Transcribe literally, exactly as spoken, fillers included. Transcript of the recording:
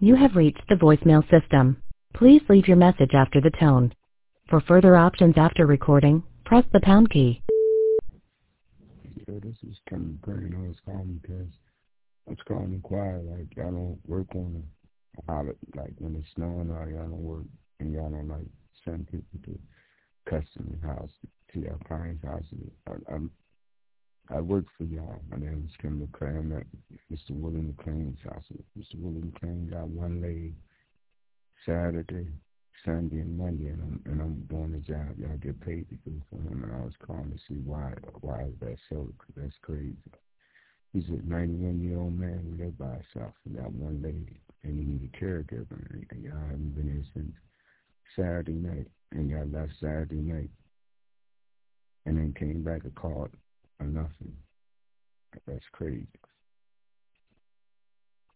You have reached the voicemail system. Please leave your message after the tone. For further options after recording, press the pound key. Yeah, this is Kevin Green. I was calling because I was calling inquire, like, y'all don't work on a holiday, like when it's snowing or y'all don't work and y'all don't, like, send people to custom house, to your clients' houses. I, I'm, I work for y'all. My name is Kim McCray. I'm at Mister Willie McLean's house. Mister Willie McLean got one leg Saturday, Sunday, and Monday, and I'm, and I'm doing the job. Y'all get paid to do for him, and I was calling to see why why is that so, because that's crazy. He's a ninety-one-year-old man who lives by himself, and got one lady, and he need a caregiver, and, and y'all haven't been here since Saturday night, and y'all left Saturday night, and then came back and called or nothing. That's crazy.